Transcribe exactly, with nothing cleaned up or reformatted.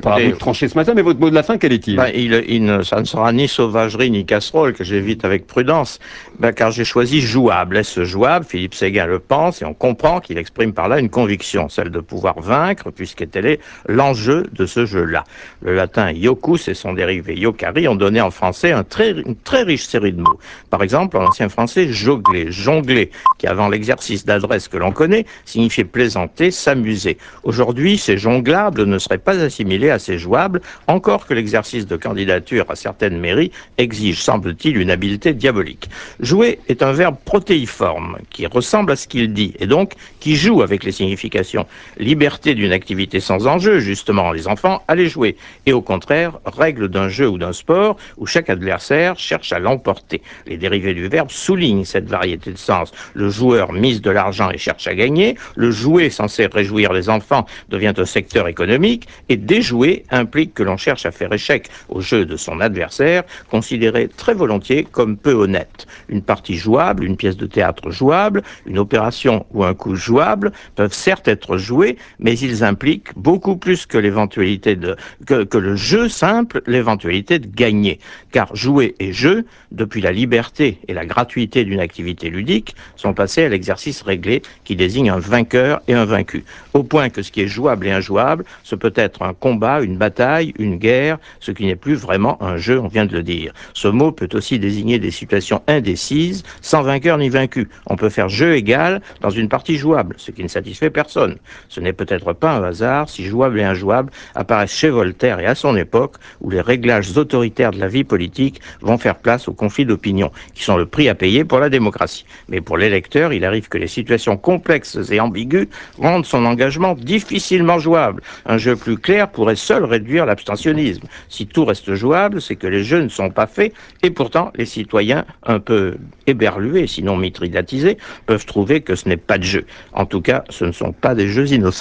pas à vous de trancher ce matin, mais votre mot de la fin, quel est-il? Ben, il, il ne, ça ne sera ni sauvagerie ni casserole, que j'évite avec prudence, ben, car j'ai choisi jouable. Est-ce jouable? Philippe Séguin le pense, et on comprend qu'il exprime par là une conviction, celle de pouvoir vaincre, puisqu'est tel est l'enjeu de ce jeu-là. Le latin iocus et son dérivé iocari ont donné en français un très, une très riche série de mots. Par exemple, en ancien français, jongler, jongler, qui avant l'exercice d'adresse que l'on connaît, signifiait plaisanter, s'amuser. Aujourd'hui, ces jonglables ne seraient pas assimilés à ces jouables, encore que l'exercice de candidature à certaines mairies exige, semble-t-il, une habileté diabolique. Jouer est un verbe protéiforme qui ressemble à ce qu'il dit et donc qui joue avec les significations. Liberté d'une activité sans enjeu, justement, les enfants allaient jouer. Et au contraire, règle d'un jeu ou d'un sport où chaque adversaire cherche à l'emporter. Les dérivés du verbe soulignent cette variété de sens. Le joueur mise de l'argent et cherche à gagner. Le jouet, censé réjouir les enfants, devient un secteur économique. Et déjouer implique que l'on cherche à faire échec au jeu de son adversaire, considéré très volontiers comme peu honnête. Une partie jouable, une pièce de théâtre jouable, une opération ou un coup jouable peuvent certes être joués, mais ils impliquent beaucoup plus que l'éventualité de que, que le jeu simple, l'éventualité de gagner. Car jouer et jeu, depuis la liberté et la gratuité d'une activité ludique, sont passés à l'exercice réglé qui désigne un vainqueur et un vaincu. Au point que ce qui est jouable et injouable, ce peut être un combat, une bataille, une guerre, ce qui n'est plus vraiment un jeu, on vient de le dire. Ce mot peut aussi désigner des situations indécises, sans vainqueur ni vaincu. On peut faire jeu égal dans une partie jouable, ce qui ne satisfait personne. Ce n'est peut-être pas un hasard si jouable et injouable apparaissent chez Voltaire et à son époque, où les réglages autoritaires de la vie politique vont faire place aux conflits d'opinion, qui sont le prix à payer pour la démocratie. Mais pour l'électeur, il arrive que les situations complexes et ambiguës rendent son engagement difficilement jouable. Un jeu plus clair pourrait seul réduire l'abstentionnisme. Si tout reste jouable, c'est que les jeux ne sont pas faits, et pourtant les citoyens, un peu éberlués, sinon mitridatisés, peuvent trouver que ce n'est pas de jeu. En tout cas, ce ne sont pas des jeux innocents.